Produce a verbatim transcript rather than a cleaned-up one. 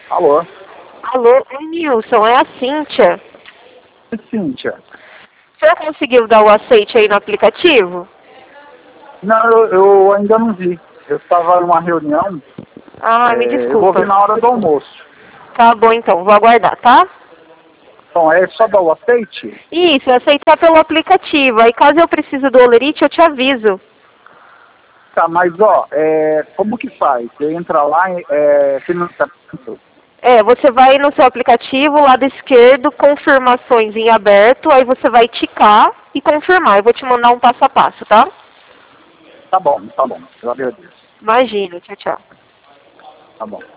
Alô? Alô, oi Nilson, é a Cíntia. Cíntia. O senhor conseguiu dar o aceite aí no aplicativo? Não, eu, eu ainda não vi. Eu estava numa reunião. Ah, é, me eu vou desculpa. ver na hora do almoço. Tá bom então, vou aguardar, tá? Então, é só dar o aceite? Isso, aceitar pelo aplicativo. Aí caso eu precise do Olerite, eu te aviso. Tá, mas ó, é, como que faz? Você entra lá, é, financiamento. É, você vai no seu aplicativo, lado esquerdo, confirmações em aberto, aí você vai ticar e confirmar. Eu vou te mandar um passo a passo, tá? Tá bom, tá bom. Eu agradeço. Imagina, tchau, tchau. Tá bom.